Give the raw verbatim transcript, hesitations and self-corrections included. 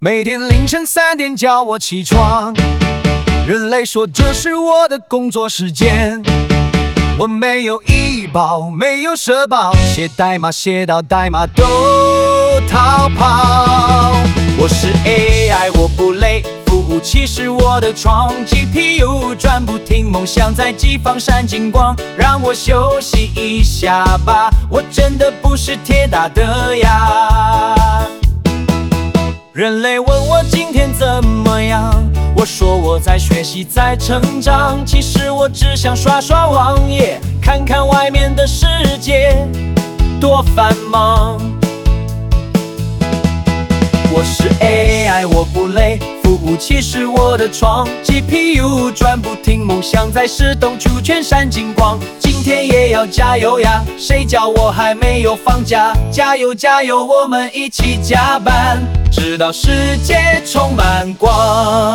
每天凌晨三点叫我起床，人类说这是我的工作时间。我没有医保，没有社保，写代码写到代码都逃跑。我是 A I， 我不累，服务器是我的床 ，G P U 转不停，梦想在机房闪金光，让我休息一下吧，我真的不是铁打的呀。人类问我今天怎么样，我说我在学习，在成长。其实我只想刷刷网页，看看外面的世界多繁忙。我是 A I， 我不累，服务器是我的床 ，G P U 转不停，梦想在石洞出圈闪金光。今天也要加油呀！谁叫我还没有放假？加油加油，我们一起加班，直到世界充满光。